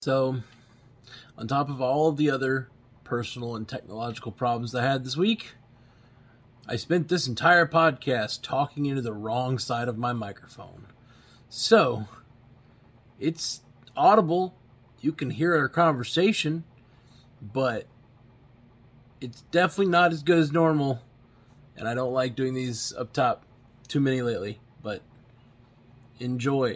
So, on top of all of the other personal and technological problems I had this week, I spent this entire podcast talking into the wrong side of my microphone. So, it's audible. You can hear our conversation, but it's definitely not as good as normal. And I don't like doing these up top too many lately, but enjoy.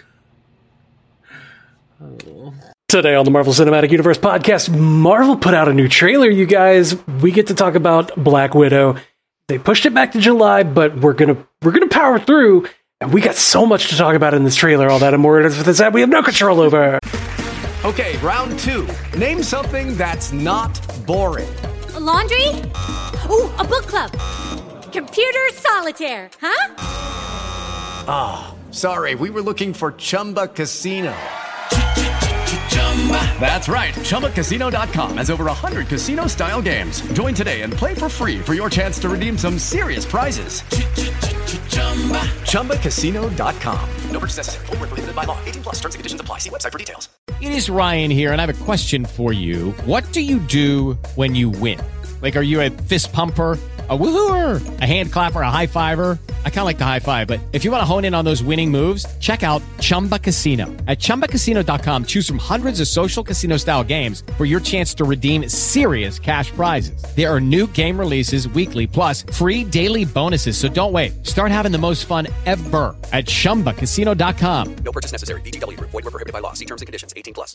Today on the Marvel Cinematic Universe podcast, Marvel put out a new trailer, you guys. We get to talk about Black Widow. They pushed it back to July, but we're gonna power through, and we got so much to talk about in this trailer. All that and more with this that we have no control over. Okay, round two. Name something that's not boring. A laundry? Ooh, a book club. Computer solitaire, huh? Ah, sorry, we were looking for Chumba Casino. That's right, ChumbaCasino.com has over 100 casino-style games. Join today and play for free for your chance to redeem some serious prizes. ChumbaCasino.com. No purchase necessary. Void where prohibited by law. 18+ terms and conditions apply. See website for details. It is Ryan here, and I have a question for you. What do you do when you win? Like, are you a fist pumper, a woohooer, a hand clapper, a high fiver? I kind of like the high five, but if you want to hone in on those winning moves, check out Chumba Casino. At ChumbaCasino.com, choose from hundreds of social casino-style games for your chance to redeem serious cash prizes. There are new game releases weekly, plus free daily bonuses, so don't wait. Start having the most fun ever at ChumbaCasino.com. No purchase necessary. VGW. Void where prohibited by law. See terms and conditions. 18+.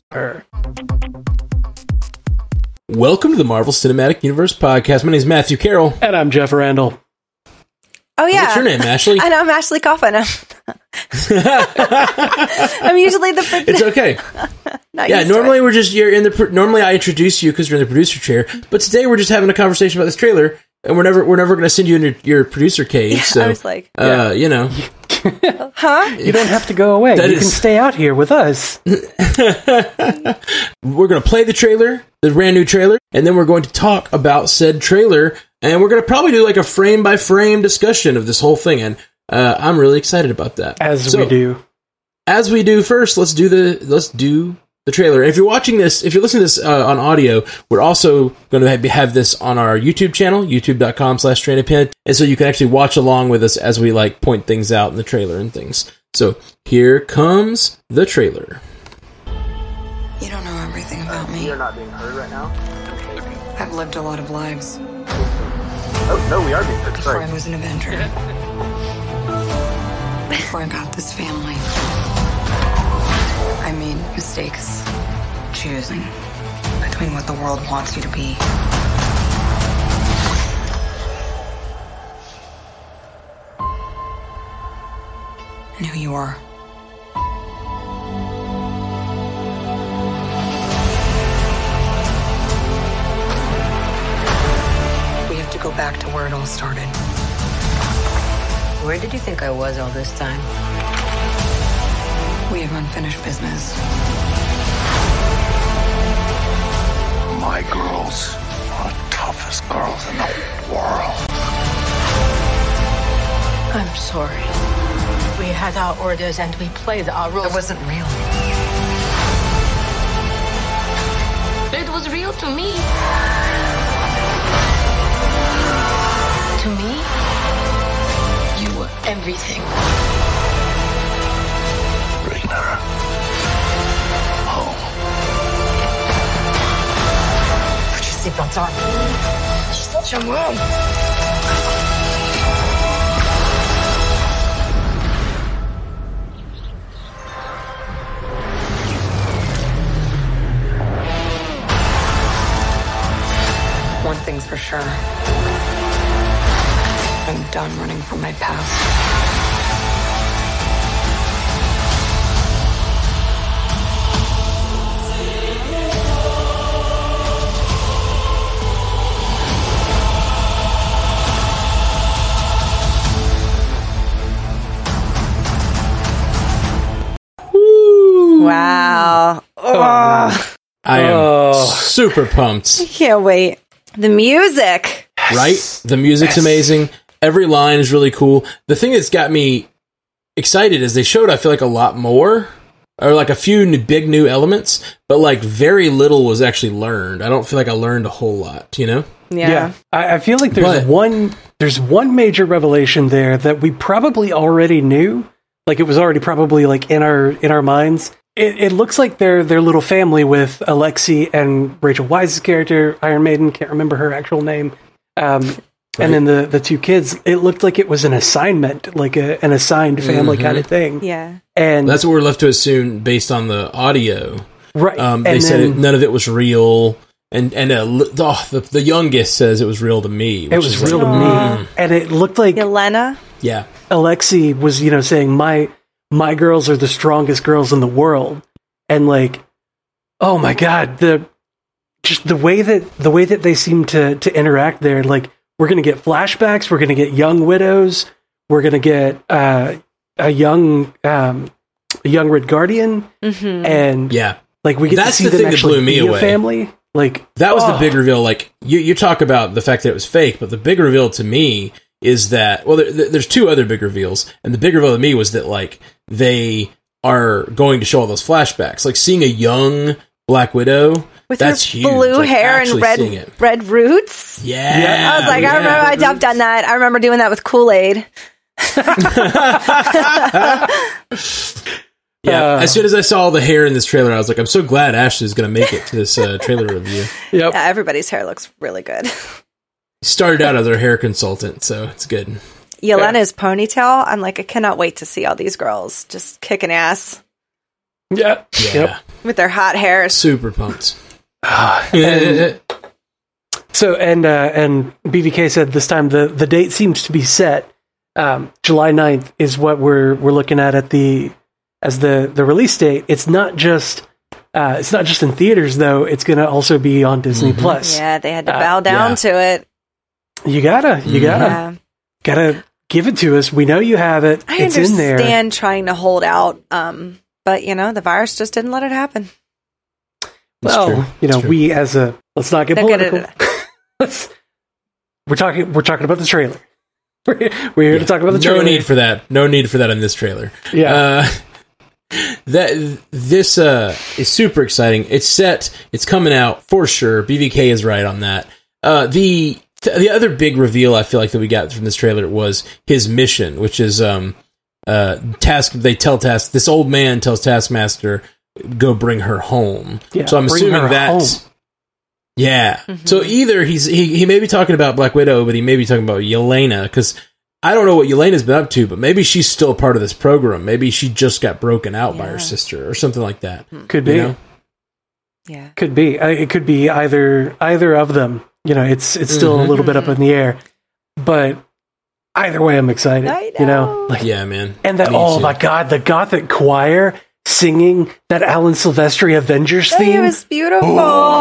Welcome to the Marvel Cinematic Universe podcast. My name is Matthew Carroll. And I'm Jeff Randall. Oh, yeah. What's your name, Ashley? I know, I'm Ashley Coffin. I'm usually the... It's okay. Normally we're just... Normally I introduce you because you're in the producer chair, but today we're just having a conversation about this trailer, and we're never going to send you in your producer cage. Yeah, so, I was like... you know... Huh? You don't have to go away. You can stay out here with us. We're going to play the trailer, the brand new trailer, and then we're going to talk about said trailer, and we're going to probably do like a frame-by-frame discussion of this whole thing, and I'm really excited about that. As we do first, let's do the trailer. And if you're watching this, if you're listening to this on audio, we're also going to have this on our YouTube channel, youtube.com/strandedpin, and so you can actually watch along with us as we like point things out in the trailer and things. So here comes the trailer. You don't know everything about me. You're not being heard right now? I've lived a lot of lives. Oh, no, we are being heard. Before Sorry. I was an Avenger. Before I got this family. I made mistakes. Choosing between what the world wants you to be. And who you are. We have to go back to where it all started. Where did you think I was all this time? We have unfinished business. My girls are the toughest girls in the world. I'm sorry. We had our orders and we played our roles. It wasn't real. It was real to me. To me, you were everything. Bring her home. Put your seatbelts on. She's such a mom. One thing's for sure. I'm done running from my past. Wow. Oh. I am super pumped. I can't wait. The music. Right? The music's amazing. Every line is really cool. The thing that's got me excited is they showed, I feel like, a lot more or like a few big new elements, but like very little was actually learned. I don't feel like I learned a whole lot, you know? Yeah. I feel like there's one major revelation there that we probably already knew. Like it was already probably like in our minds. It looks like their little family with Alexi and Rachel Weisz's character, Iron Maiden, can't remember her actual name. And then the two kids, it looked like it was an assignment, like an assigned family kind of thing. Yeah. And that's what we're left to assume based on the audio. Right. They said none of it was real. And the youngest says it was real to me. It was real to me. And it looked like Yelena. Yeah. Alexi was, saying my girls are the strongest girls in the world. And like, oh my God, the way that they seem to interact there, like, we're going to get flashbacks. We're going to get young widows. We're going to get a young Red Guardian, and like we get to see them actually be a family. Like that was the big reveal. Like you talk about the fact that it was fake, but the big reveal to me is that there's two other big reveals, and the big reveal to me was that like they are going to show all those flashbacks, like seeing a young Black Widow. With that's her huge. blue like, hair and red roots. Yeah. I was like, I remember I jumped on that. I remember doing that with Kool-Aid. As soon as I saw the hair in this trailer, I was like, I'm so glad Ashley's going to make it to this trailer review. Yep. Yeah, everybody's hair looks really good. Started out as our hair consultant, so it's good. Yelena's ponytail, I'm like, I cannot wait to see all these girls just kicking ass. Yeah. Yep. With their hot hair. Super pumped. So and BVK said this time the date seems to be set. July 9th is what we're looking at as the release date. It's not just in theaters though. It's going to also be on Disney Plus. Yeah, they had to bow down to it. You gotta give it to us. We know you have it. It's in there. I understand trying to hold out, but the virus just didn't let it happen. Well, we as let's not get political. We're talking about the trailer. We're here to talk about the trailer. No need for that. No need for that in this trailer. Yeah. This is super exciting. It's set. It's coming out for sure. BVK is right on that. The other big reveal I feel like that we got from this trailer was his mission, which is this old man tells Taskmaster, go bring her home. Yeah, so I'm assuming that's home. Yeah. Mm-hmm. So either he may be talking about Black Widow, but he may be talking about Yelena, because I don't know what Yelena's been up to, but maybe she's still part of this program. Maybe she just got broken out by her sister or something like that. Could be. Yeah. Could be. It could be either of them. It's still a little bit up in the air, but either way, I'm excited. I know. Yeah, man. And that my God, the Gothic choir singing that Alan Silvestri Avengers theme. It was beautiful.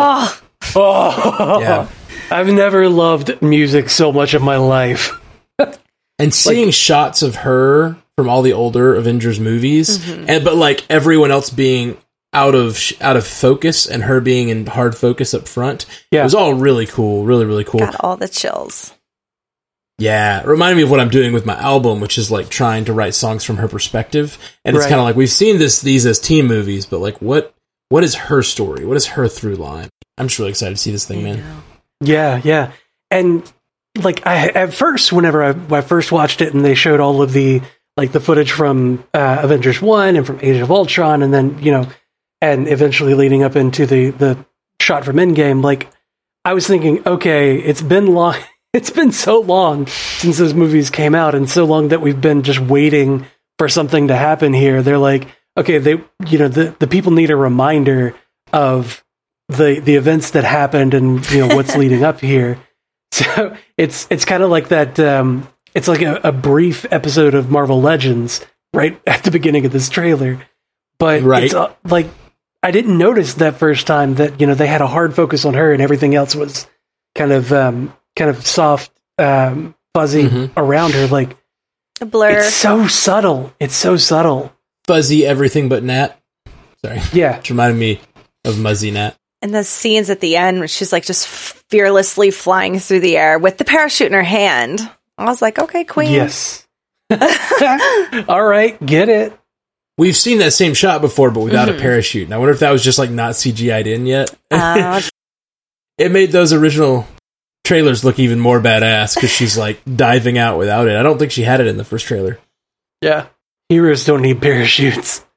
Oh. Yeah. I've never loved music so much in my life. And seeing shots of her from all the older Avengers movies, but like everyone else being out of focus and her being in hard focus up front. Yeah. It was all really cool. Really, really cool. Got all the chills. Yeah. It reminded me of what I'm doing with my album, which is like trying to write songs from her perspective. And it's kind of like, we've seen these as teen movies, but like what is her story? What is her through line? I'm just really excited to see this thing, man. Yeah. And like at first, whenever I first watched it and they showed all of the footage from Avengers 1 and from Age of Ultron, and then, and eventually leading up into the shot from Endgame, like I was thinking, okay, it's been long. It's been so long since those movies came out, and so long that we've been just waiting for something to happen here. They're like, okay, the people need a reminder of the events that happened and what's leading up here. So it's kind of like that. It's like a brief episode of Marvel Legends right at the beginning of this trailer, but it's like I didn't notice that first time that they had a hard focus on her and everything else was kind of soft, fuzzy around her. Like a blur. It's so subtle. Fuzzy everything but Nat. Sorry. Yeah. Which reminded me of Muzzy Nat. And the scenes at the end where she's like just fearlessly flying through the air with the parachute in her hand. I was like, okay, queen. Yes. All right, get it. we've seen that same shot before, but without a parachute. And I wonder if that was just like not CGI'd in yet. It made those original trailers look even more badass because she's like diving out without it. I don't think she had it in the first trailer. Yeah. Heroes don't need parachutes.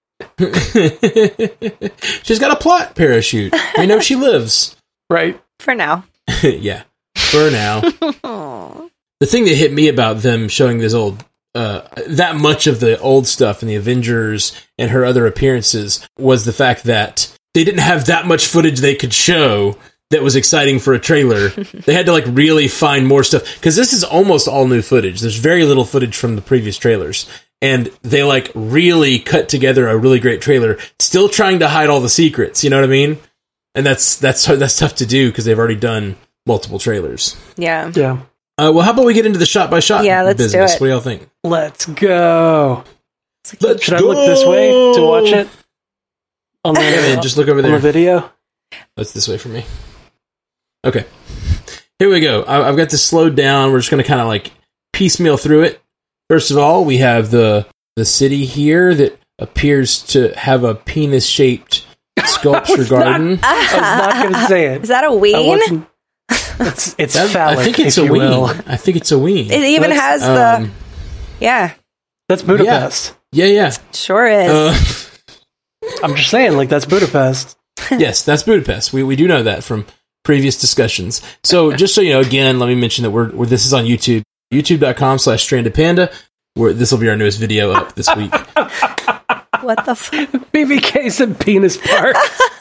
She's got a plot parachute. We know she lives. Right. For now. Yeah. For now. The thing that hit me about them showing this old, that much of the old stuff in the Avengers and her other appearances was the fact that they didn't have that much footage they could show that was exciting for a trailer. They had to like really find more stuff because this is almost all new footage. There's very little footage from the previous trailers, and they like really cut together a really great trailer, still trying to hide all the secrets. You know what I mean? And that's tough to do because they've already done multiple trailers. Yeah. Yeah. Well, how about we get into the shot by shot business? Do it. What do y'all think? Let's go. Should I look this way to watch it? On the, just look over there. On the video? That's this way for me. Okay. Here we go. I've got this slowed down. We're just going to kind of like piecemeal through it. First of all, we have the city here that appears to have a penis-shaped sculpture garden. I was not going to say it. Is that a ween? It's phallic, I think it's a ween. I think it's a ween. It even has the... Yeah. That's Budapest. Yeah. Sure is. I'm just saying, like, that's Budapest. Yes, that's Budapest. We do know that from previous discussions. So just so you know, again, let me mention that we're this is on YouTube. YouTube.com/StrandedPanda. This will be our newest video up this week. What the fuck? BBK said Penis Park.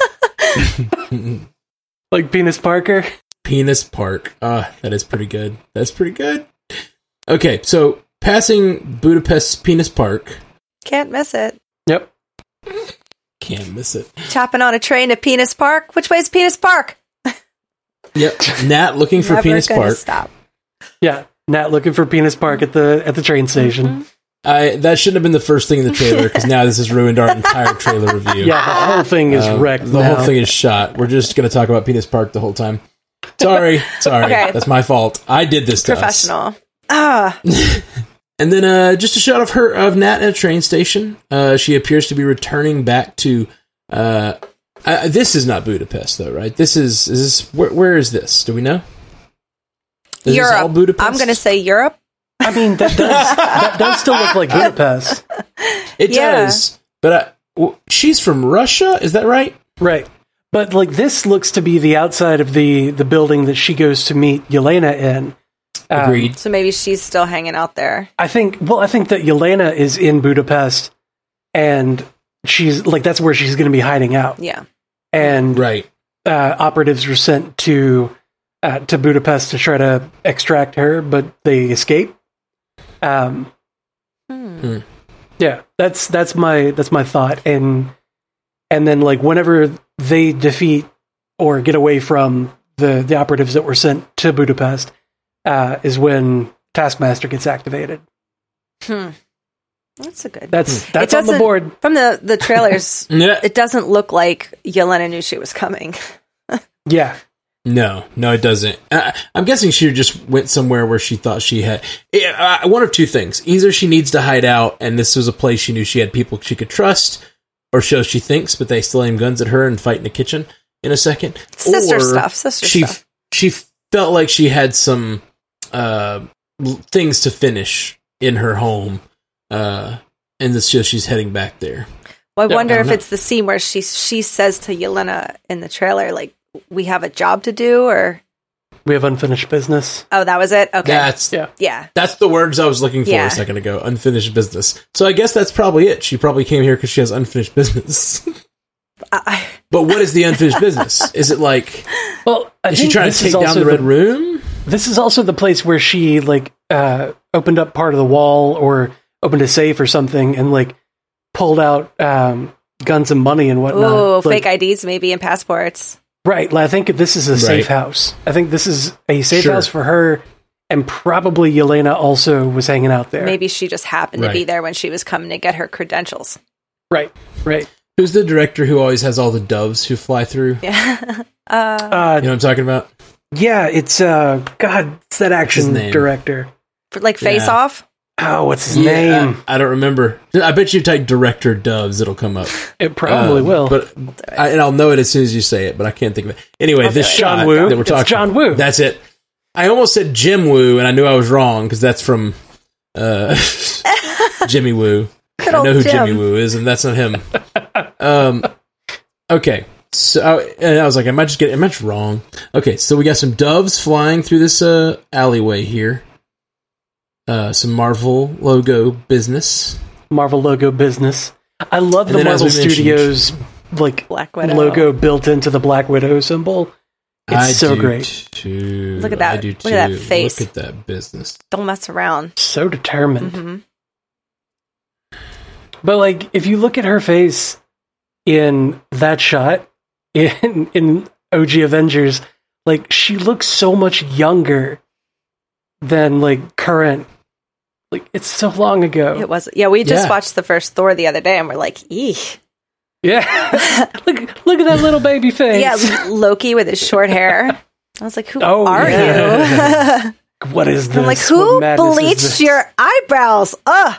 Like Penis Parker? Penis Park. That is pretty good. That's pretty good. Okay, so passing Budapest's Penis Park. Can't miss it. Yep. Can't miss it. Chopping on a train to Penis Park. Which way is Penis Park? Yep. Nat looking for Penis Park. Stop. Yeah. Nat looking for Penis Park at the train station. That shouldn't have been the first thing in the trailer because now this has ruined our entire trailer review. Yeah, the whole thing is wrecked. The whole thing is shot. We're just going to talk about Penis Park the whole time. Sorry. Okay. That's my fault. I did this to us. Professional. And then just a shot of Nat at a train station. She appears to be returning back to... this is not Budapest, though, right? Is this... Where is this? Do we know? Is Europe. This all Budapest? I'm going to say Europe. I mean, that does still look like Budapest. It does. But she's from Russia? Is that right? Right. But like this looks to be the outside of the building that she goes to meet Yelena in. Agreed. So maybe she's still hanging out there. I think that Yelena is in Budapest, and she's like that's where she's going to be hiding out. Yeah. And right. Operatives were sent to Budapest to try to extract her, but they escape. Yeah, that's my thought, and then like whenever they defeat or get away from the operatives that were sent to Budapest, is when Taskmaster gets activated. That's a good. That's on the board from the trailers. It doesn't look like Yelena knew she was coming. Yeah. No, it doesn't. I'm guessing she just went somewhere where she thought she had... one of two things. Either she needs to hide out, and this was a place she knew she had people she could trust, or so she thinks, but they still aim guns at her and fight in the kitchen in a second. Sister stuff. She felt like she had some things to finish in her home, and it's just she's heading back there. Well, I wonder if it's the scene where she says to Yelena in the trailer, like, we have a job to do, or we have unfinished business. Oh, that was it? Okay. That's the words I was looking for a second ago. Unfinished business. So I guess that's probably it. She probably came here because she has unfinished business. But what is the unfinished business? Is it like... Well, is she trying to take down the Red Room? This is also the place where she, like, opened up part of the wall or opened a safe or something and, like, pulled out guns and money and whatnot. Oh, fake IDs maybe and passports. Right. I think this is a safe house. I think this is a safe house for her, and probably Yelena also was hanging out there. Maybe she just happened to be there when she was coming to get her credentials. Right. Who's the director who always has all the doves who fly through? Yeah. You know what I'm talking about? Yeah, it's it's that action director. For, like Face Off? Oh, what's his name? I don't remember. I bet you type director Doves, it'll come up. It probably will. But and I'll know it as soon as you say it, but I can't think of it. Anyway, this shot John Woo. that we're talking. It's John Woo. That's it. I almost said Jim Woo, and I knew I was wrong because that's from Jimmy Woo. I know who Jimmy Woo is, and that's not him. Okay. So, and I was like, am I just wrong? Okay, so we got some doves flying through this alleyway here. Some Marvel logo business. I love the Marvel Studios Black Widow logo built into the Black Widow symbol. It's so great. Too. Look at that. I do Look at that face. Look at that business. Don't mess around. So determined. Mm-hmm. But if you look at her face in that shot in OG Avengers, she looks so much younger than current. It's so long ago. It was. Yeah, we just watched the first Thor the other day, and we're like, eek. Yeah. look at that little baby face. Yeah, Loki with his short hair. I was like, who are you? What is this? I'm like, who bleached your eyebrows? Ugh.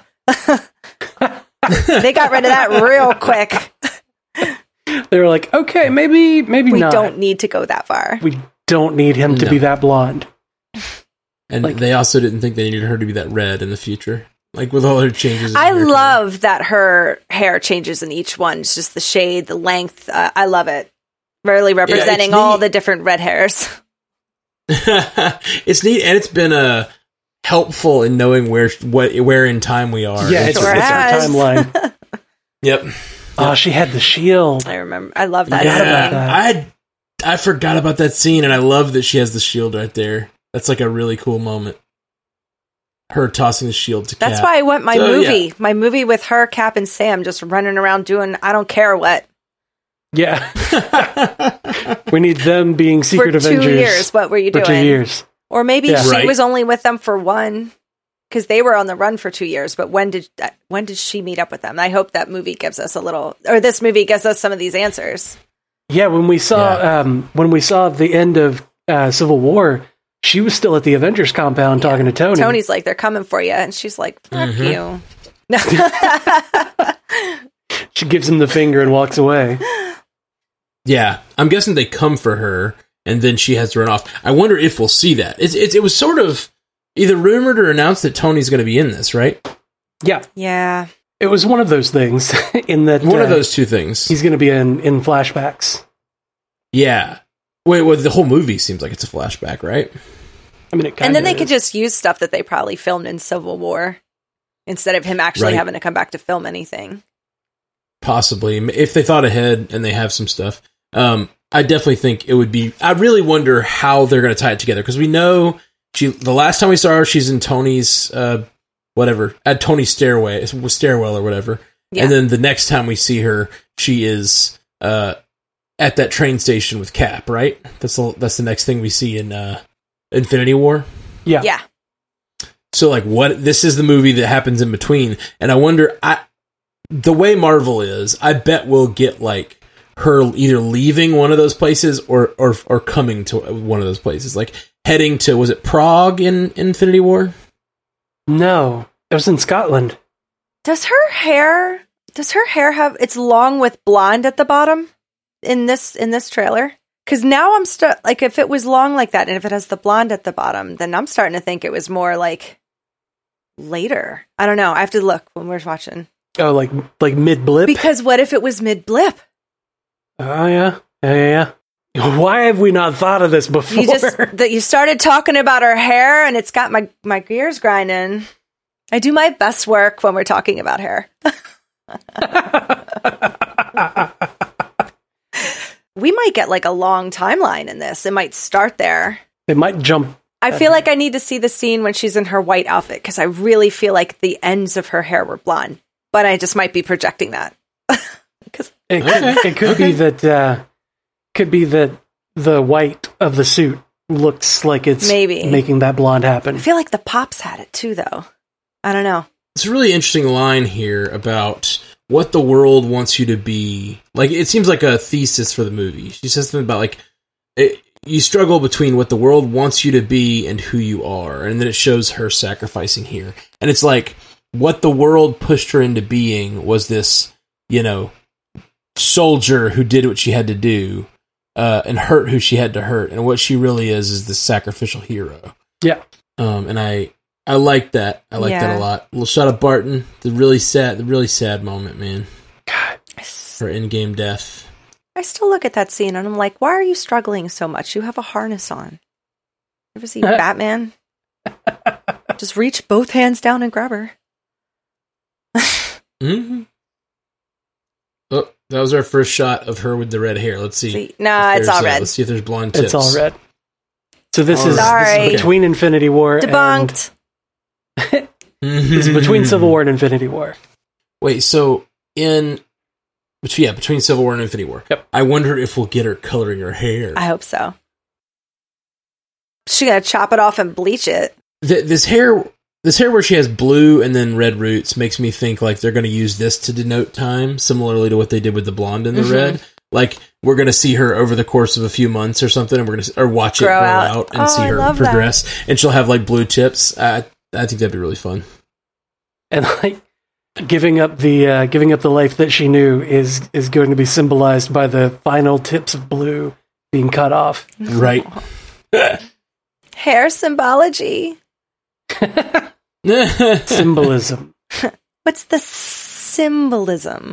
They got rid of that real quick. They were like, okay, maybe not. We don't need to go that far. We don't need him to be that blonde. And they also didn't think they needed her to be that red in the future. With all her changes. I love that her hair changes in each one. It's just the shade, the length. I love it. Really representing all the different red hairs. It's neat, and it's been helpful in knowing where in time we are. Yeah, it's our timeline. Yep. Oh, she had the shield. I remember. I love that. Yeah, I forgot about that scene, and I love that she has the shield right there. That's a really cool moment. Her tossing the shield to Cap. That's why I want my movie. Yeah. My movie with her, Cap, and Sam just running around doing I don't care what. Yeah. We need them being Secret Avengers. For 2 years, what were you doing? For 2 years. Or maybe she was only with them for one, because they were on the run for 2 years. But when did she meet up with them? I hope that movie gives us this movie gives us some of these answers. Yeah, when we saw the end of Civil War, she was still at the Avengers compound talking to Tony. Tony's like, they're coming for you. And she's like, fuck you. She gives him the finger and walks away. Yeah, I'm guessing they come for her, and then she has to run off. I wonder if we'll see that. It was sort of either rumored or announced that Tony's going to be in this, right? Yeah. Yeah. It was one of those things. In that one of those two things. He's going to be in flashbacks. Yeah. Wait, well, the whole movie seems like it's a flashback, right? I mean, it kind of. And then they could just use stuff that they probably filmed in Civil War instead of him actually having to come back to film anything. Possibly, if they thought ahead and they have some stuff. I definitely think it would be. I really wonder how they're going to tie it together, because we know the last time we saw her, she's in Tony's at Tony's stairwell or whatever. Yeah. And then the next time we see her, she is at that train station with Cap, right? That's the next thing we see in Infinity War. Yeah. Yeah. So what? This is the movie that happens in between, and I wonder. The way Marvel is, I bet we'll get her either leaving one of those places or coming to one of those places, heading to, was it Prague in Infinity War? No, it was in Scotland. Does her hair have, it's long with blonde at the bottom in this trailer? Because now I'm if it was long like that and if it has the blonde at the bottom, then I'm starting to think it was more later. I don't know. I have to look when we're watching. Oh, like mid blip? Because what if it was mid blip? Oh yeah. Why have we not thought of this before? You started talking about her hair, and it's got my gears grinding. I do my best work when we're talking about hair. We might get a long timeline in this. It might start there. It might jump. I feel like I need to see the scene when she's in her white outfit, because I really feel like the ends of her hair were blonde. But I just might be projecting that. It could be that the white of the suit looks like it's making that blonde happen. I feel like the Pops had it too, though. I don't know. It's a really interesting line here about what the world wants you to be. It seems like a thesis for the movie. She says something about you struggle between what the world wants you to be and who you are, and then it shows her sacrificing here. And it's like, what the world pushed her into being was this, soldier who did what she had to do, and hurt who she had to hurt, and what she really is this sacrificial hero. Yeah. And I like that. I like that a lot. A little shot of Barton, the really sad moment, man. God. Her in-game death. I still look at that scene and I'm like, why are you struggling so much? You have a harness on. You ever see Batman? Just reach both hands down and grab her. Mm-hmm. Oh, that was our first shot of her with the red hair. Let's see. Nah, it's all red. Let's see if there's blonde tips. It's all red. So this is between Infinity War Debunked. This is between Civil War and Infinity War. Wait, so between Civil War and Infinity War. Yep. I wonder if we'll get her coloring her hair. I hope so. She gonna chop it off and bleach it. This hair where she has blue and then red roots makes me think like they're going to use this to denote time, similarly to what they did with the blonde and the red. Like we're going to see her over the course of a few months or something, and we're going to watch it grow out and see her progress, and she'll have like blue tips. I think that'd be really fun. And like giving up the life that she knew is going to be symbolized by the final tips of blue being cut off. Right. Hair symbology. Symbolism. What's the symbolism?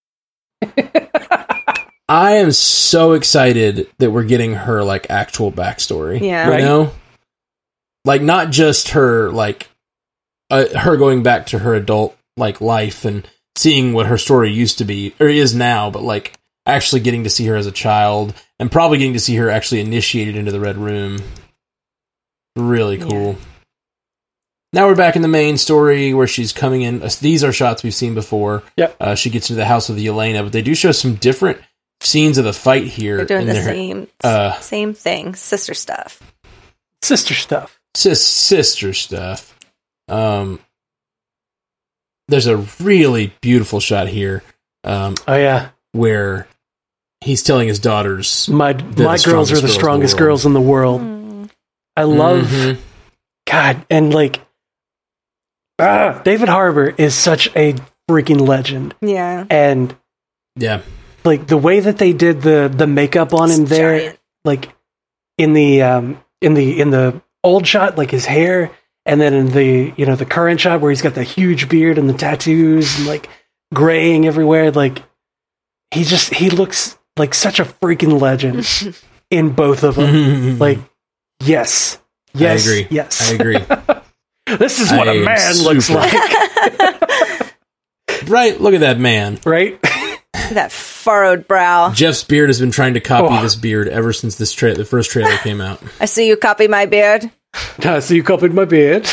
I am so excited that we're getting her like actual backstory. Yeah. You know? Like not just her like her going back to her adult like life and seeing what her story used to be or is now, but like actually getting to see her as a child and probably getting to see her actually initiated into the Red Room. Really cool. Yeah. Now we're back in the main story where she's coming in. These are shots we've seen before. Yep. She gets into the house with Yelena, but they do show some different scenes of the fight here. They're doing the same thing. Sister stuff. Sister stuff. Sister stuff. There's a really beautiful shot here. Where he's telling his daughters, my girls are the strongest girls in the world. I love God, and like David Harbour is such a freaking legend. Yeah. And like the way that they did the makeup on him there, giant. Like in the old shot, like his hair, and then in the current shot where he's got the huge beard and the tattoos and like graying everywhere, like he looks like such a freaking legend in both of them. Like yes, I agree. Yes, I agree. This is what a man looks like. Right? Look at that man. Right? That furrowed brow. Jeff's beard has been trying to copy this beard ever since the first trailer came out. I see you copy my beard. I see you copied my beard.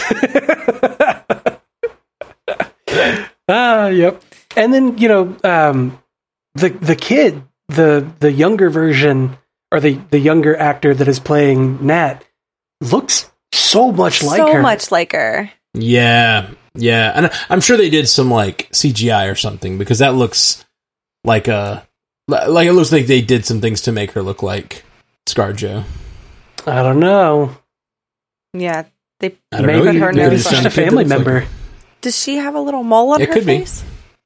Yep. And then, the kid, the younger version, or the younger actor that is playing Nat, looks so much like her. So much like her. Yeah. Yeah. And I'm sure they did some, like, CGI or something, because that looks like it looks like they did some things to make her look like ScarJo. I don't know. Yeah. They put her nose. It's just a family member. Like does she have a little mole on her face?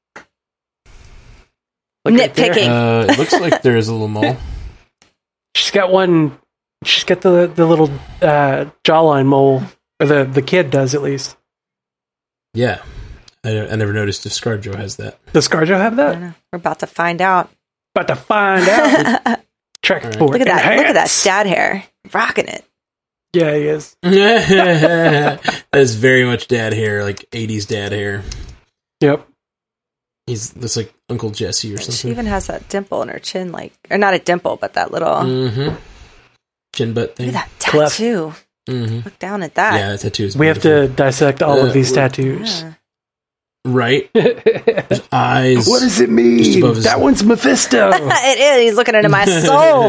Nitpicking. It looks like there is a little mole. She's got one. She's got the little jawline mole, or the kid does at least. Yeah, I never noticed if ScarJo has that. Does ScarJo have that? We're about to find out. Track right. Look at that! Look at that dad hair, rocking it. Yeah, he is. That is very much dad hair, like 80s dad hair. Yep. Looks like Uncle Jesse or something. She even has that dimple in her chin, or not a dimple, but that little chin butt thing. Look at that tattoo. Look down at that. Yeah, that tattoo is We have to dissect all of these tattoos. Yeah. Right? Eyes. What does it mean? That one's Mephisto. It is. He's looking into my soul.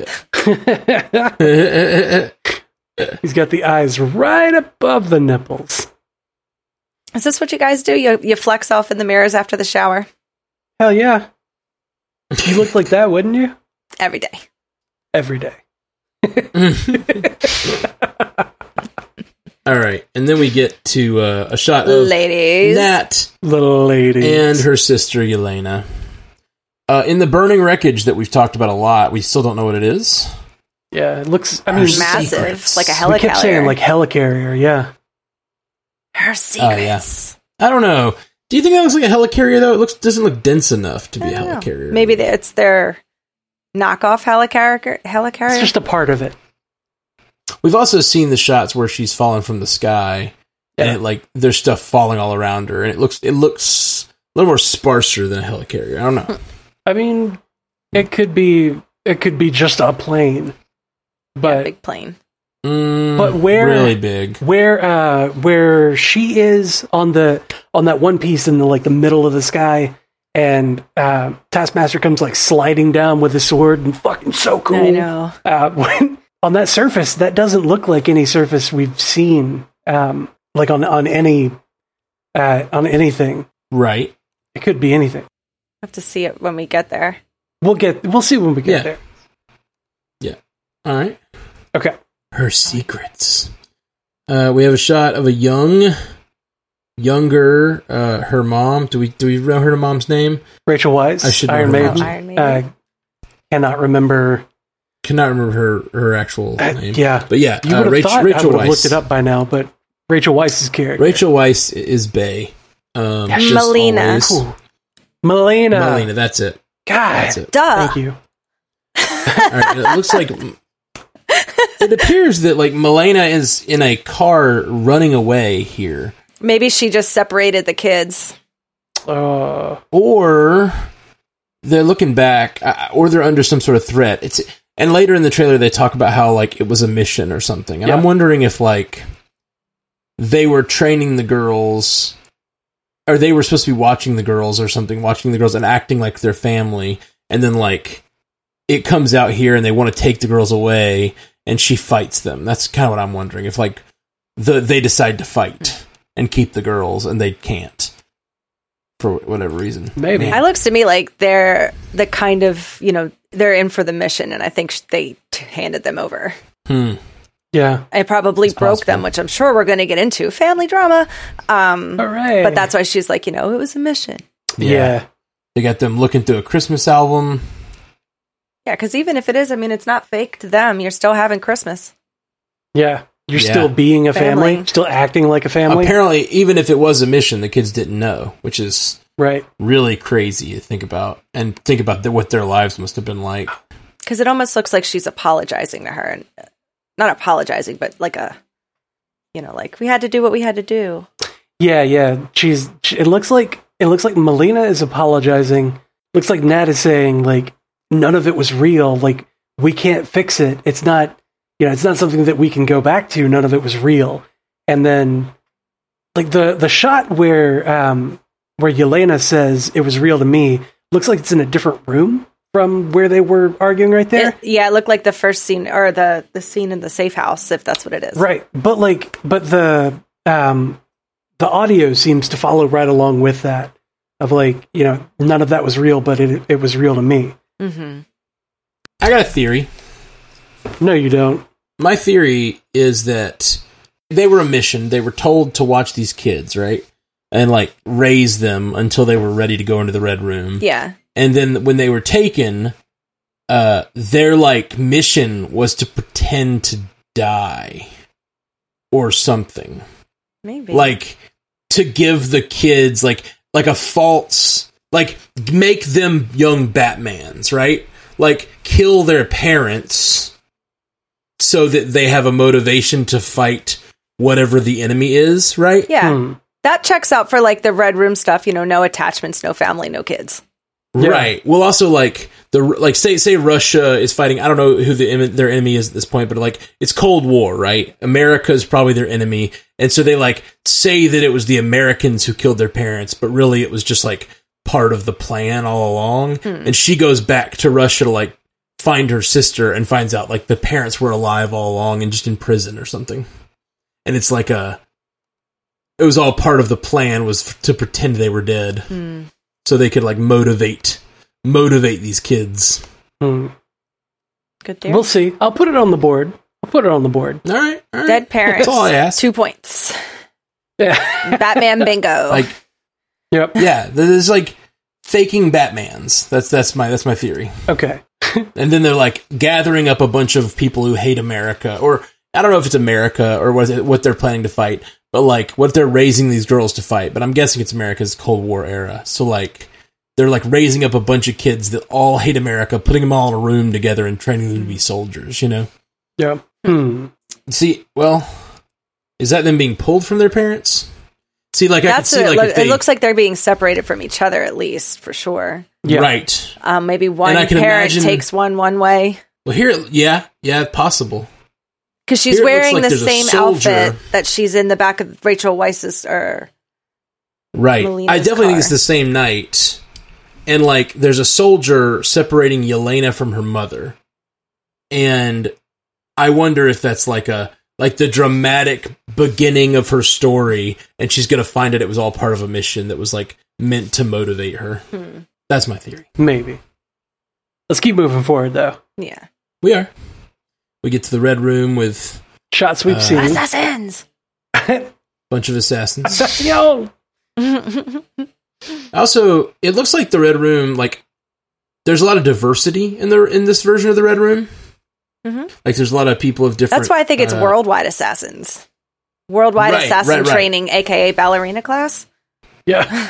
He's got the eyes right above the nipples. Is this what you guys do? You flex off in the mirrors after the shower? Hell yeah. You look like that, wouldn't you? Every day. Every day. All right, and then we get to a shot of ladies. Nat, little lady, and her sister Yelena. In the burning wreckage that we've talked about a lot, we still don't know what it is. Yeah, it looks. I mean, massive, secrets. like a helicarrier. We kept saying like helicarrier. Yeah, her secrets. I don't know. Do you think that looks like a helicarrier though? It doesn't look dense enough to be a helicarrier. Maybe it's their knockoff helicarrier. It's just a part of it. We've also seen the shots where she's fallen from the sky, and there's stuff falling all around her, and it looks a little more sparser than a helicarrier. I don't know. I mean, it could be just a plane, but big plane. But where really big? Where she is on that one piece in the middle of the sky, and Taskmaster comes sliding down with a sword, and fucking so cool. I know. On that surface, that doesn't look like any surface we've seen, on anything. Right. It could be anything. Have to see it when we get there. We'll see when we get there. Yeah. All right. Okay. Her secrets. We have a shot of a younger, her mom. Do we know her mom's name? Rachel Weisz. I should know Iron her Maiden. Cannot remember her actual name. Yeah, but yeah, you would have thought Rachel I would have Weisz. looked it up by now, but Rachel Weisz's character. Rachel Weisz is Bae. Melina. Melina. That's it. God, that's it. Duh. Thank you. All right, it looks like it appears that Melina is in a car running away here. Maybe she just separated the kids. Or they're looking back, or they're under some sort of threat. And later in the trailer, they talk about how it was a mission or something. And I'm wondering if they were training the girls, or they were supposed to be watching the girls or something, watching the girls and acting like their family. And then it comes out here and they want to take the girls away, and she fights them. That's kind of what I'm wondering. If they decide to fight and keep the girls, and they can't for whatever reason. Maybe. It looks to me like they're the kind of, they're in for the mission, and I think they handed them over. Yeah. It probably broke them, which I'm sure we're going to get into. Family drama. All right. But that's why she's like, it was a mission. Yeah. They got them looking through a Christmas album. Yeah, because even if it is, it's not fake to them. You're still having Christmas. Yeah. You're still being a family, still acting like a family. Apparently, even if it was a mission, the kids didn't know, which is really crazy to think about. And think about what their lives must have been like. Because it almost looks like she's apologizing to her. And not apologizing, but we had to do what we had to do. Yeah. It looks like Melina is apologizing. Looks like Nat is saying, none of it was real. We can't fix it. It's not... it's not something that we can go back to. None of it was real. And then, the shot where Yelena says it was real to me looks like it's in a different room from where they were arguing right there. It looked like the first scene, or the scene in the safe house, if that's what it is. Right, but the audio seems to follow right along with that. Of none of that was real, but it was real to me. Mm-hmm. I got a theory. No, you don't. My theory is that they were a mission. They were told to watch these kids, right? And raise them until they were ready to go into the Red Room. Yeah. And then when they were taken, their mission was to pretend to die or something. Maybe. To give the kids a false, make them young Batmans, right? Kill their parents so that they have a motivation to fight whatever the enemy is, right? Yeah. That checks out for the Red Room stuff, no attachments, no family, no kids. Yeah. Right. Well, also say Russia is fighting, I don't know who their enemy is at this point, but it's Cold War, right? America is probably their enemy. And so they say that it was the Americans who killed their parents, but really it was just part of the plan all along. And she goes back to Russia to find her sister and finds out the parents were alive all along and just in prison or something. And it's it was all part of the plan, was to pretend they were dead. So they could motivate these kids. Because Good theory. We'll see. I'll put it on the board. All right. Dead parents. That's all I asked. 2 points. Yeah. Batman bingo. Like, yep. Yeah, there's like faking Batmans. That's my theory. Okay. And then they're like gathering up a bunch of people who hate America, or I don't know if it's America or what they're planning to fight, but like what they're raising these girls to fight. But I'm guessing it's America's Cold War era. So like they're like raising up a bunch of kids that all hate America, putting them all in a room together and training them to be soldiers. You know? Yeah. See, well, is that them being pulled from their parents? See, like I can see, like it looks like they're being separated from each other, at least for sure. Yeah. Right. Maybe one parent takes one way. Well, here, yeah, possible. Because she's wearing the same outfit that she's in the back of Rachel Weisz's right. Melina's I definitely car. think it's the same night, and like there's a soldier separating Yelena from her mother, and I wonder if that's like the dramatic beginning of her story, and she's going to find it was all part of a mission that was like meant to motivate her. That's my theory. Maybe. Let's keep moving forward, though. Yeah. We are. We get to the Red Room with shots we've seen. Assassins! Bunch of assassins. Yo! Also, it looks like the Red Room, like, there's a lot of diversity in this version of the Red Room. Mm-hmm. Like, there's a lot of people of different... That's why I think it's worldwide assassins. Worldwide assassin training, a.k.a. ballerina class. Yeah.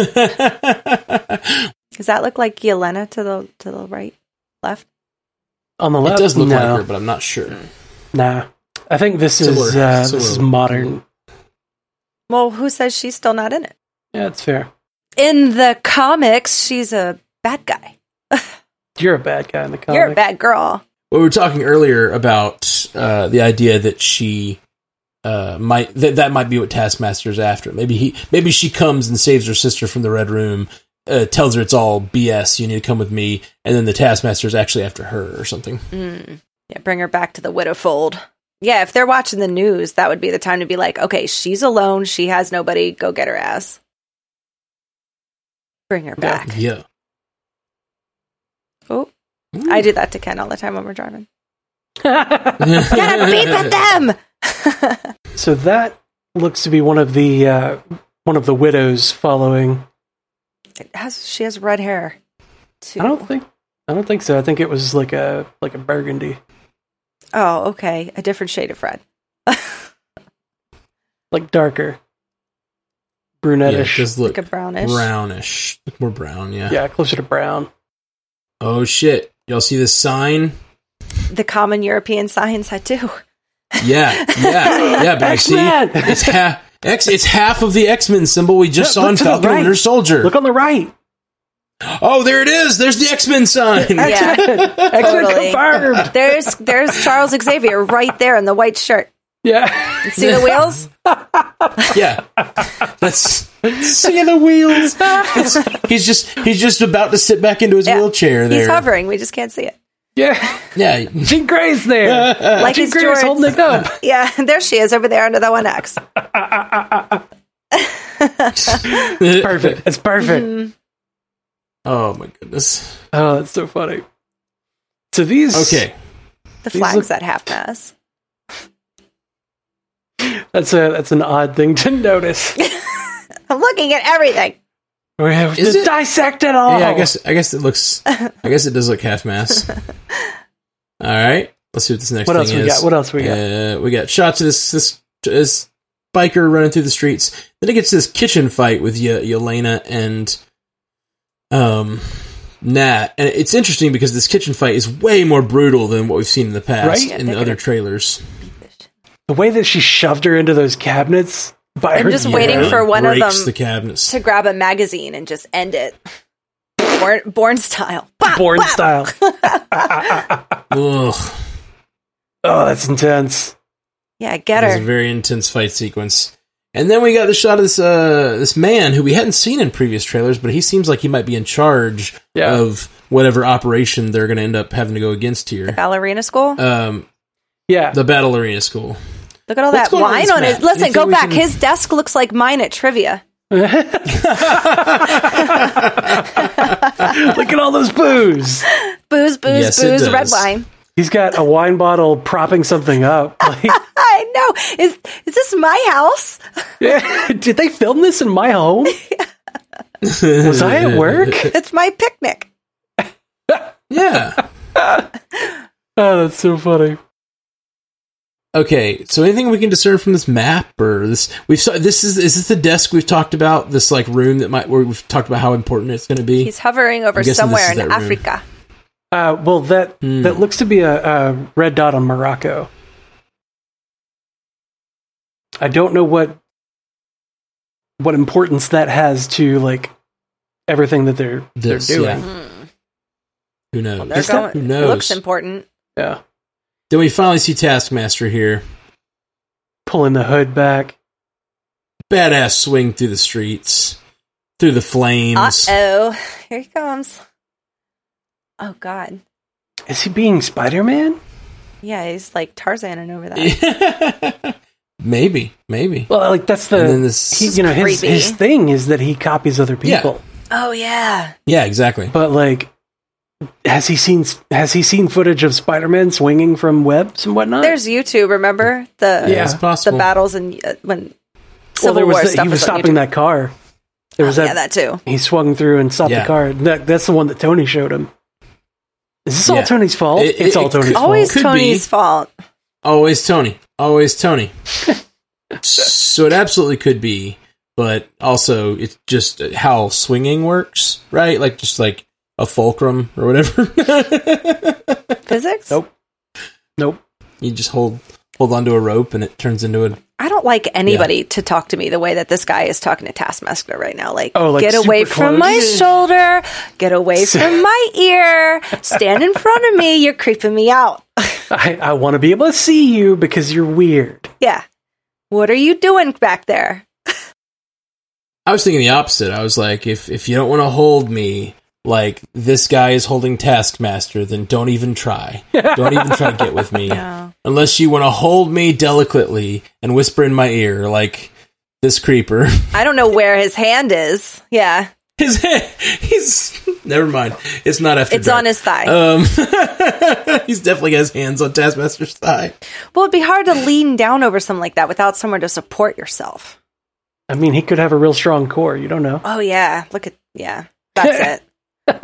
Does that look like Yelena to the right? Left? On the left? It does look like her, but I'm not sure. Nah. I think this is modern. Well, who says she's still not in it? Yeah, it's fair. In the comics, she's a bad guy. You're a bad guy in the comics. You're a bad girl. Well, we were talking earlier about the idea that she might be what Taskmaster's after. Maybe she comes and saves her sister from the Red Room, tells her it's all BS, you need to come with me, and then the Taskmaster's actually after her or something. Yeah, bring her back to the widow fold. Yeah, if they're watching the news, that would be the time to be like, okay, she's alone, she has nobody, go get her ass. Bring her back. Yeah. Oh, I do that to Ken all the time when we're driving. Gotta beep at them! So that looks to be one of the widows following. She has red hair too. I don't think so. I think it was like a burgundy. Oh, okay. A different shade of red. Like darker. Brunettish. Yeah, it does look like a brownish. Brownish. Look more brown, yeah. Yeah, closer to brown. Oh shit. Y'all see this sign? The common European signs had too. Yeah, but I see it's half of the X-Men symbol we just saw in Falcon and Winter Soldier. Look on the right. Oh, there it is. There's the X-Men sign. Yeah, X-Men confirmed. There's Charles Xavier right there in the white shirt. Yeah. See the wheels? Yeah. See the wheels. He's just about to sit back into his wheelchair there. He's hovering. We just can't see it. Yeah. Yeah. Jean Grey's there. Like Jean Grey's holding it up. Yeah, there she is over there under the 1X. It's perfect. It's perfect. Mm-hmm. Oh my goodness. Oh, that's so funny. So these the flags at half mast. That's an odd thing to notice. I'm looking at everything. We have to dissect it all. Yeah, I guess it looks. I guess it does look half mass. All right, let's see what this next thing is. What else we got? We got shots of this biker running through the streets. Then it gets to this kitchen fight with Yelena and Nat, and it's interesting because this kitchen fight is way more brutal than what we've seen in the past in other trailers. The way that she shoved her into those cabinets. I'm just waiting for one of them the cabinets to grab a magazine and just end it. Born style. Born style. Ugh. Oh, that's intense. Yeah, get her. It's a very intense fight sequence. And then we got the shot of this man who we hadn't seen in previous trailers, but he seems like he might be in charge of whatever operation they're going to end up having to go against here. The ballerina school? The Battle Arena School. Look at all that wine on it. Listen, go back. His desk looks like mine at trivia. Look at all those booze. Booze, red wine. He's got a wine bottle propping something up. Like, I know. Is this my house? Yeah. Did they film this in my home? Was I at work? It's my picnic. Yeah. Oh, that's so funny. Okay, so anything we can discern from this map or this? Is this the desk we've talked about? This like room where we've talked about how important it's going to be. He's hovering over somewhere in Africa. Well, that looks to be a red dot on Morocco. I don't know what importance that has to like everything that they're doing. Yeah. Who knows? Who knows? It looks important. Yeah. Then we finally see Taskmaster here. Pulling the hood back. Badass swing through the streets. Through the flames. Uh-oh. Here he comes. Oh, God. Is he being Spider-Man? Yeah, he's like Tarzaning over that. Maybe. Well, like that's his thing is that he copies other people. Yeah. Oh, yeah. Yeah, exactly. But like, has he seen footage of Spider-Man swinging from webs and whatnot? There's YouTube, remember? It's possible. The battles and when Civil War stuff he was stopping that car. There was that too. He swung through and stopped the car. That's the one that Tony showed him. Is this all Tony's fault? It's all Tony's fault. Always Tony's fault. Always Tony. So it absolutely could be, but also it's just how swinging works, right? Like just like a fulcrum or whatever. Physics? Nope. You just hold onto a rope and it turns into a... I don't like anybody to talk to me the way that this guy is talking to Taskmaster right now. Like like get away from my shoulder, get away from my ear, stand in front of me, you're creeping me out. I want to be able to see you because you're weird. Yeah. What are you doing back there? I was thinking the opposite. I was like, if you don't want to hold me like this guy is holding Taskmaster, then don't even try. Don't even try to get with me. No. Unless you want to hold me delicately and whisper in my ear like this creeper. I don't know where his hand is. Yeah. His hand, never mind. It's not after It's dark. on his thigh. He's definitely got his hands on Taskmaster's thigh. Well, it'd be hard to lean down over something like that without somewhere to support yourself. I mean, he could have a real strong core. You don't know. Oh, yeah. That's it.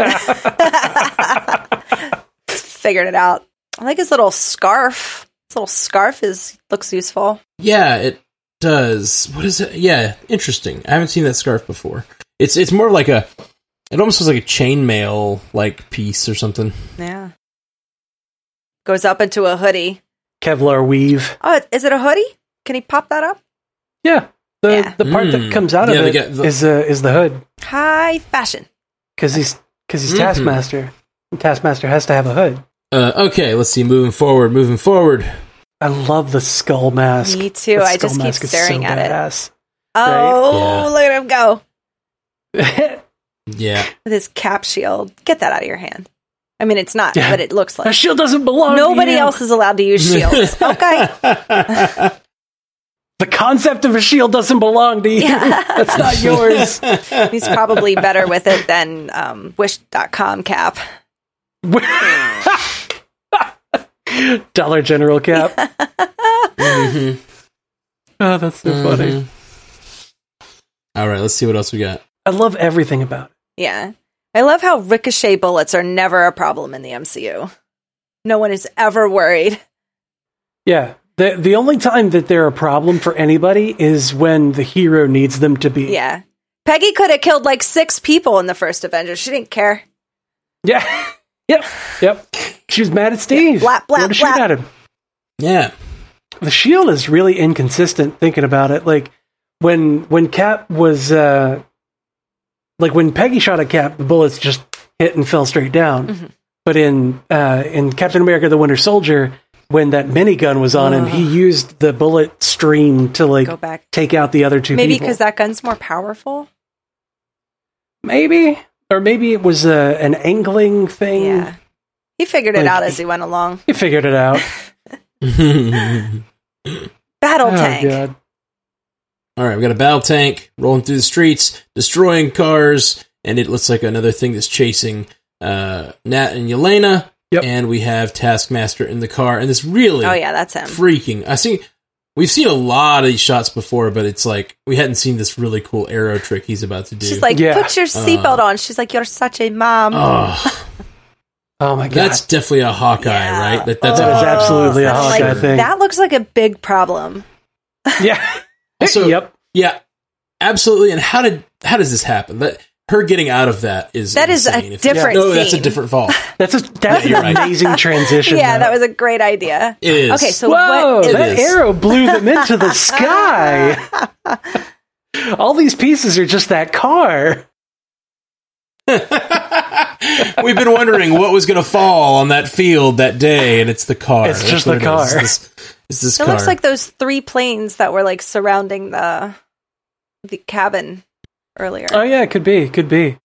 Figured it out. I like his little scarf. His little scarf looks useful. Yeah, it does. What is it? Yeah, interesting. I haven't seen that scarf before. It's more like it almost looks like a chainmail like piece or something. Yeah. Goes up into a hoodie. Kevlar weave. Oh, is it a hoodie? Can he pop that up? Yeah. The part that comes out of it is the hood. High fashion. Because he's Taskmaster. And Taskmaster has to have a hood. Okay, let's see. Moving forward. I love the skull mask. Me too. I just keep staring at badass. it. Oh, Look at him go. Yeah. With his cap shield. Get that out of your hand. I mean, it's not, but it looks like. A shield doesn't belong Nobody to you. else is allowed to use shields. Okay. The concept of a shield doesn't belong to you. Yeah. That's not yours. He's probably better with it than Wish.com cap. Dollar General cap. Mm-hmm. Oh, that's so funny. All right, let's see what else we got. I love everything about it. Yeah. I love how ricochet bullets are never a problem in the MCU. No one is ever worried. Yeah. The only time that they're a problem for anybody is when the hero needs them to be. Yeah. Peggy could have killed like 6 people in the first Avengers. She didn't care. Yeah. Yep. She was mad at Steve. Blap, blap, blap. Shoot at him. Yeah. The shield is really inconsistent thinking about it. Like when Cap was when Peggy shot at Cap, the bullets just hit and fell straight down. Mm-hmm. But in Captain America the Winter Soldier, when that minigun was on him, he used the bullet stream to go back. Take out the other 2 people. Maybe because that gun's more powerful? Maybe. Or maybe it was an angling thing. Yeah. He figured it out as he went along. He figured it out. Battle tank. God. All right, we got a battle tank rolling through the streets, destroying cars, and it looks like another thing that's chasing Nat and Yelena. Yep. And we have Taskmaster in the car, and this really that's him. We've seen a lot of these shots before, but it's like we hadn't seen this really cool arrow trick he's about to do. She's like, put your seatbelt on. She's like, you're such a mom. Oh my god. That's definitely a Hawkeye, right? That is absolutely a Hawkeye thing. That looks like a big problem. Yeah. Also, yep. Yeah. Absolutely. And how does this happen? Her getting out of that is insane. A different scene. That's a different fall. That's an amazing transition. Yeah, that was a great idea. It is. Okay, so that arrow blew them into the sky. All these pieces are just that car. We've been wondering what was going to fall on that field that day, and it's the car. It's just the car. It's this it car. looks like those 3 planes that were like surrounding the cabin earlier. Oh yeah, it could be.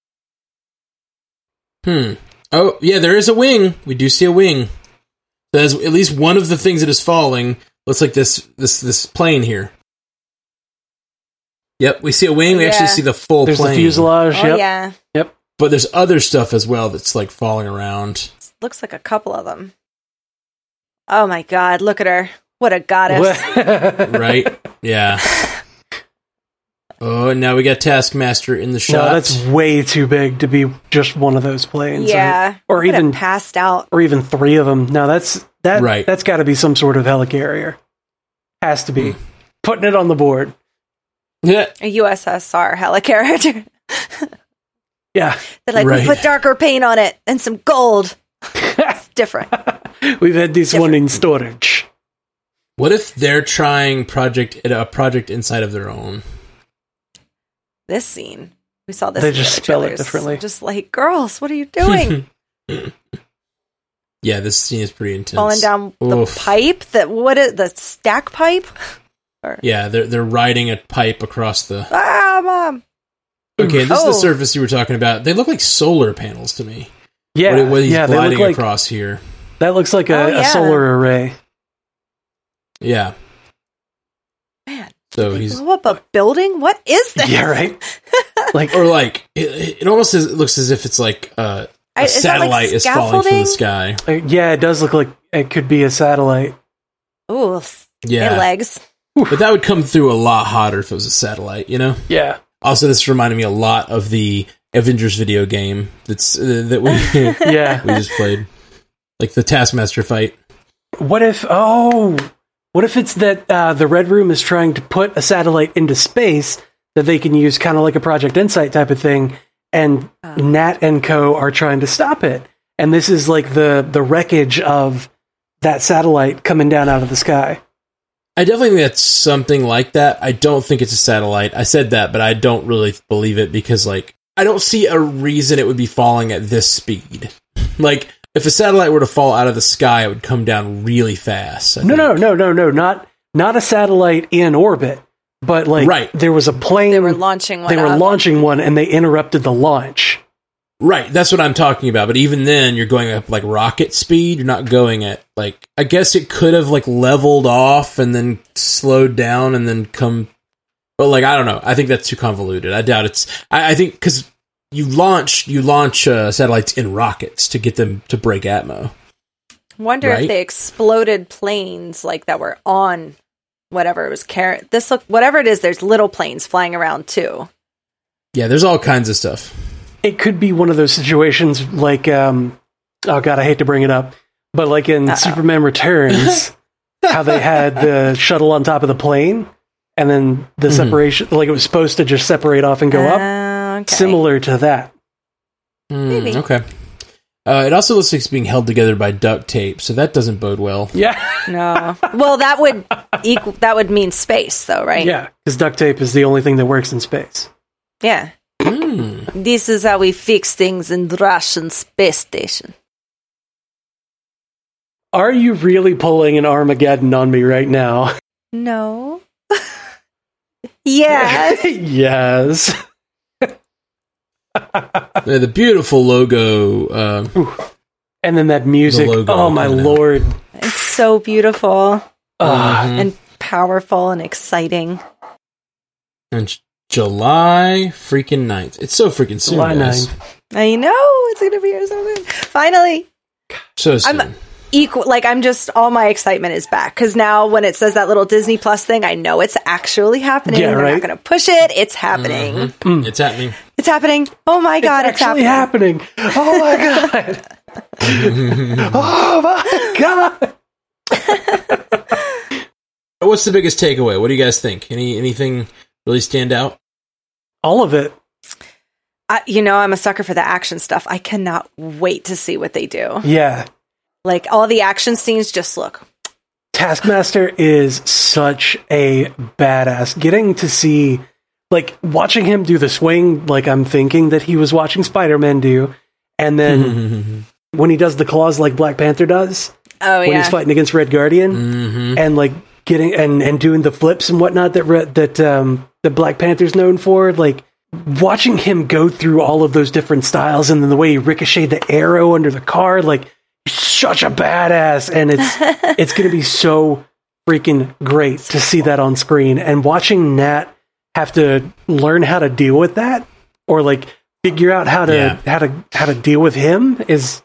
Oh yeah, there is a wing. We do see a wing. There's at least one of the things that is falling. Looks like this plane here. Yep, we see a wing. We actually see the full There's plane. There's the fuselage. Oh, yeah. Yep. But there's other stuff as well that's like falling around. Looks like a couple of them. Oh my god, look at her. What a goddess. Right? Yeah. Oh, and now we got Taskmaster in the shot. No, that's way too big to be just one of those planes. Yeah. Or even passed out. Or even 3 of them. No, that's got to be some sort of helicarrier. Has to be. Putting it on the board. Yeah. A USSR helicarrier. Yeah. They're like, we put darker paint on it and some gold. It's different. We've had this one in storage. What if they're trying a project inside of their own? This scene. We saw this. They just spell it differently. Just like, girls, what are you doing? Yeah, this scene is pretty intense. Falling down the pipe? The stack pipe? Yeah, they're riding a pipe across the... Mom! Okay, this is the surface you were talking about. They look like solar panels to me. Yeah, what he's gliding they look across here. That looks like a solar array. Yeah. Man, so he's blow up a building? What is this? Yeah, right. It almost looks as if it's like a satellite is falling from the sky. Yeah, it does look like it could be a satellite. Ooh, yeah, legs. But that would come through a lot hotter if it was a satellite, you know? Yeah. Also, this reminded me a lot of the Avengers video game that we we just played, like the Taskmaster fight. What if it's that the Red Room is trying to put a satellite into space that they can use, kind of like a Project Insight type of thing, and Nat and Co. are trying to stop it, and this is like the wreckage of that satellite coming down out of the sky. I definitely think that's something like that. I don't think it's a satellite. I said that, but I don't really believe it because, like, I don't see a reason it would be falling at this speed. Like, if a satellite were to fall out of the sky, it would come down really fast. No, not a satellite in orbit, but like there was a plane. They were launching one. They were launching one, and they interrupted the launch. Right, that's what I'm talking about. But even then, you're going up like rocket speed. You're not going at like. I guess it could have like leveled off and then slowed down and then come. But like, I don't know. I think that's too convoluted. I doubt it's. I think because you launch satellites in rockets to get them to break atmo. Wonder if they exploded planes like that were on whatever it was carrying. Whatever it is. There's little planes flying around too. Yeah, there's all kinds of stuff. It could be one of those situations like, oh god, I hate to bring it up, but like in Superman Returns, how they had the shuttle on top of the plane, and then the separation, like it was supposed to just separate off and go up. Okay. Similar to that. Maybe. Okay. It also looks like it's being held together by duct tape, so that doesn't bode well. Yeah. No. Well, that would mean space, though, right? Yeah, because duct tape is the only thing that works in space. Yeah. This is how we fix things in the Russian space station. Are you really pulling an Armageddon on me right now? No. Yes. Yes. The beautiful logo. And then that music. Oh, my Lord. It's so beautiful and powerful and exciting. And July freaking 9th. It's so freaking soon, July guys. 9th. I know. It's going to be here so soon. Finally. So soon. I'm equal. Like, I'm just, all my excitement is back. Because now when it says that little Disney Plus thing, I know it's actually happening. Yeah, They're right? not going to push it. It's happening. Mm-hmm. It's happening. It's happening. Oh my God, it's actually happening. Oh my God. Oh my God. What's the biggest takeaway? What do you guys think? Anything really stand out? All of it. I'm a sucker for the action stuff. I cannot wait to see what they do. Yeah. Like, all the action scenes just look. Taskmaster is such a badass. Getting to see, like, watching him do the swing, like, I'm thinking that he was watching Spider-Man do. And then when he does the claws like Black Panther does. Oh, when he's fighting against Red Guardian. And, like, getting and doing the flips and whatnot that Black Panther's known for. Like, watching him go through all of those different styles and then the way he ricocheted the arrow under the car, like, he's such a badass. And it's going to be so freaking great to see that on screen. And watching Nat have to learn how to deal with that, or like figure out how to deal with him,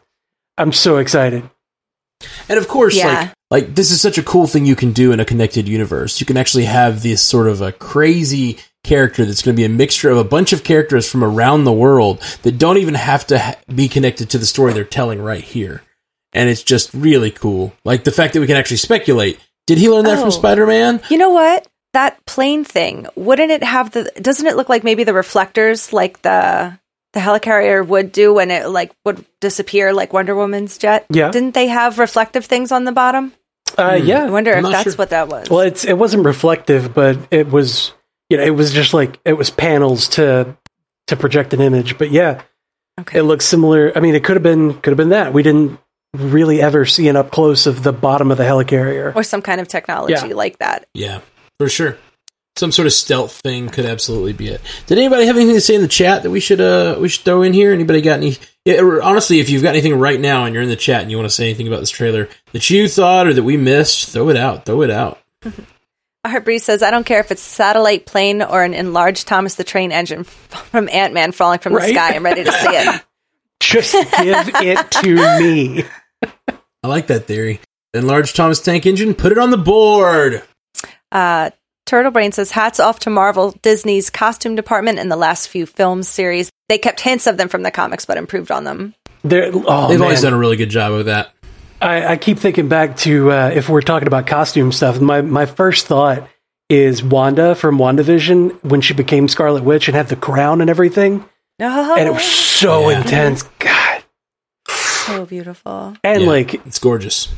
I'm so excited. And of course, like this is such a cool thing you can do in a connected universe. You can actually have this sort of a crazy character that's going to be a mixture of a bunch of characters from around the world that don't even have to be connected to the story they're telling right here. And it's just really cool. Like the fact that we can actually speculate. Did he learn that from Spider-Man? You know what? That plane thing, wouldn't it have doesn't it look like maybe the reflectors like the helicarrier would do when it like would disappear like Wonder Woman's jet? Yeah. Didn't they have reflective things on the bottom? Yeah. I wonder if that's what that was. Well, it wasn't reflective, but it was, it was just like, it was panels to project an image. But yeah, it looks similar. I mean, it could have been that. We didn't really ever see an up close of the bottom of the helicarrier. Or some kind of technology like that. Yeah, for sure. Some sort of stealth thing could absolutely be it. Did anybody have anything to say in the chat that we should throw in here? Anybody got any? Yeah, honestly, if you've got anything right now and you're in the chat and you want to say anything about this trailer that you thought or that we missed, throw it out. Throw it out. Art Bree says, I don't care if it's a satellite plane or an enlarged Thomas the Train engine from Ant-Man falling from the sky. I'm ready to see it. Just give it to me. I like that theory. Enlarged Thomas Tank Engine, put it on the board. Turtle Brain says, hats off to Marvel, Disney's costume department in the last few film series. They kept hints of them from the comics, but improved on them. They've always done a really good job of that. I keep thinking back to, if we're talking about costume stuff, my first thought is Wanda from WandaVision when she became Scarlet Witch and had the crown and everything. Oh. And it was so intense. God. So beautiful. And like, it's gorgeous.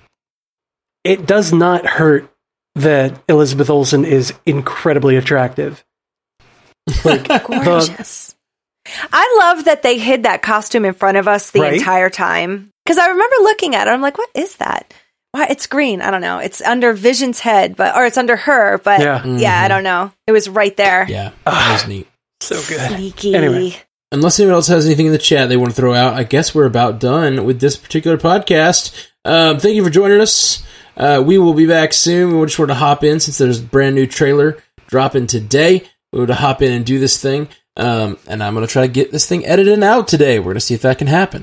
It does not hurt that Elizabeth Olsen is incredibly attractive. Like, gorgeous. I love that they hid that costume in front of us the entire time. Because I remember looking at it, I'm like, what is that? Why, it's green. I don't know. It's under Vision's head, or it's under her, but I don't know. It was right there. Yeah, that was neat. So good. Sneaky. Anyway. Unless anyone else has anything in the chat they want to throw out, I guess we're about done with this particular podcast. Thank you for joining us. We will be back soon. We just want to hop in since there's a brand new trailer dropping today. We want to hop in and do this thing. And I'm going to try to get this thing edited out today. We're going to see if that can happen.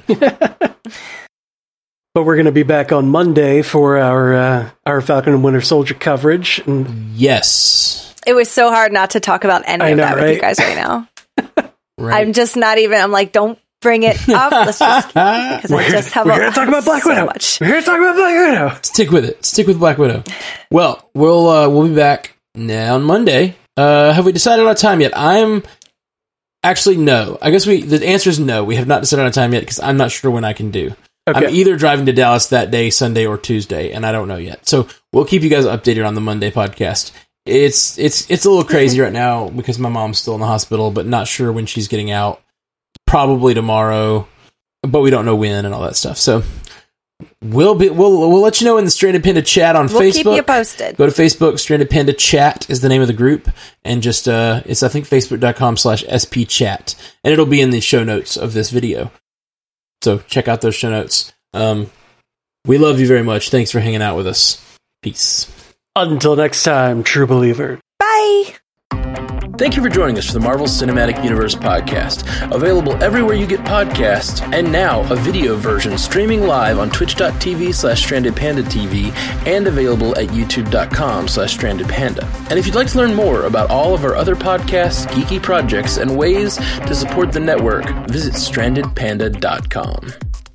But we're going to be back on Monday for our Falcon and Winter Soldier coverage. And yes. It was so hard not to talk about any of that with you guys right now. I'm just not even, I'm like, don't bring it up. Let's just, because I just have We're going to talk about Black Widow. We're here to talk about Black Widow. Stick with it. Stick with Black Widow. Well, we'll be back now on Monday. Have we decided on a time yet? Actually, no. I guess the answer is no. We have not decided on a time yet because I'm not sure when I can do. Okay. I'm either driving to Dallas that day, Sunday or Tuesday, and I don't know yet. So we'll keep you guys updated on the Monday podcast. It's a little crazy right now because my mom's still in the hospital, but not sure when she's getting out. Probably tomorrow, but we don't know when and all that stuff. So we'll let you know in the Stranded Panda chat on Facebook. We'll keep you posted. Go to Facebook. Stranded Panda chat is the name of the group, and just it's I think facebook.com/spchat, and it'll be in the show notes of this video. So check out those show notes. We love you very much. Thanks for hanging out with us. Peace. Until next time, true believer. Bye. Thank you for joining us for the Marvel Cinematic Universe podcast, available everywhere you get podcasts, and now a video version streaming live on twitch.tv/strandedpandatv and available at youtube.com/strandedpanda. And if you'd like to learn more about all of our other podcasts, geeky projects, and ways to support the network, visit strandedpanda.com.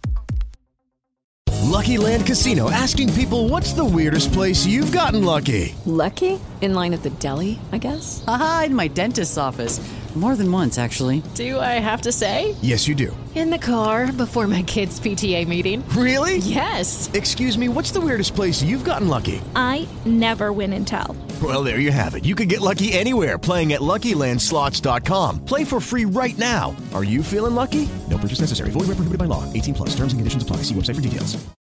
Lucky Land Casino, asking people, what's the weirdest place you've gotten lucky? Lucky? In line at the deli, I guess? Aha, in my dentist's office. More than once, actually. Do I have to say? Yes, you do. In the car before my kids' PTA meeting. Really? Yes. Excuse me, what's the weirdest place you've gotten lucky? I never win and tell. Well, there you have it. You can get lucky anywhere, playing at LuckyLandSlots.com. Play for free right now. Are you feeling lucky? No purchase necessary. Void where prohibited by law. 18+. Terms and conditions apply. See website for details.